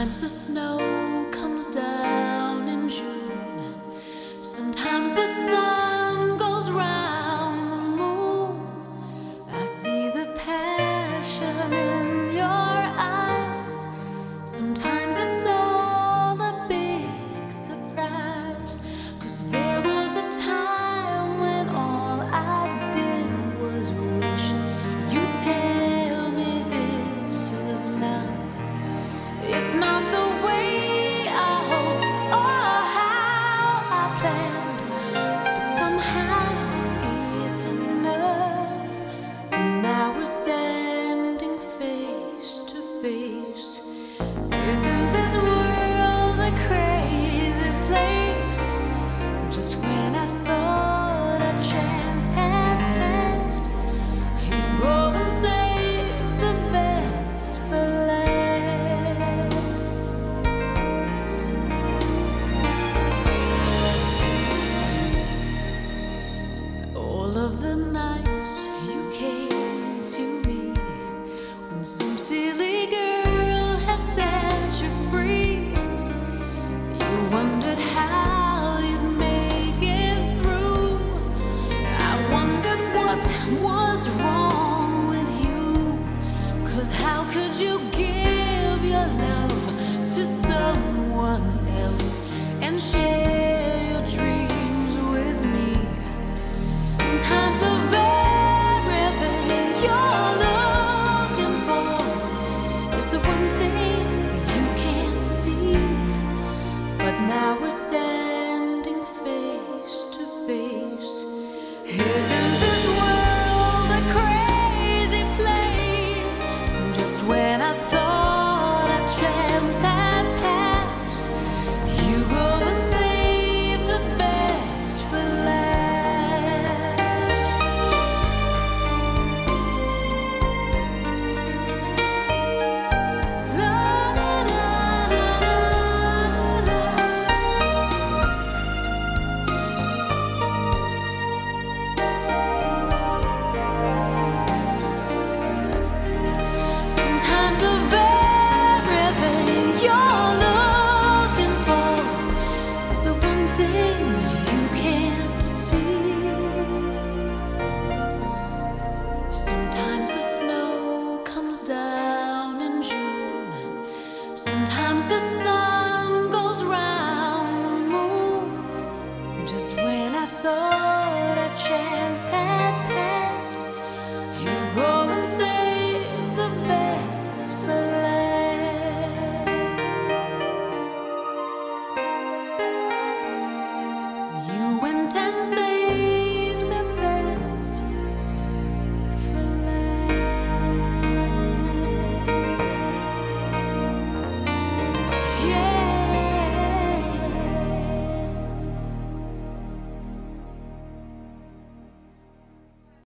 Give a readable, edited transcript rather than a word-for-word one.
Sometimes the snow comes down in June. Sometimes the sun goes round the moon. I see the passion in your eyes. Sometimes it's all a big surprise. 'Cause there was a time when all I did was wish you'd tell me this was love. It's not the way I hoped or how I planned, but somehow it's enough. And now we're standing face to face. Isn't this world a crazy place? Just when I thought a chance had passed, you go and save the best for last. All of the nights you came to me when some silly girl had set you free. You wondered how you'd make it through. I wondered what was wrong with you. 'Cause how could you give your love to someone else and share your dreams with me? Sometimes the very thing you're looking for is the one thing you can't see. But now we're standing face to face. Isn't this world a crazy place? Just when I thought a chance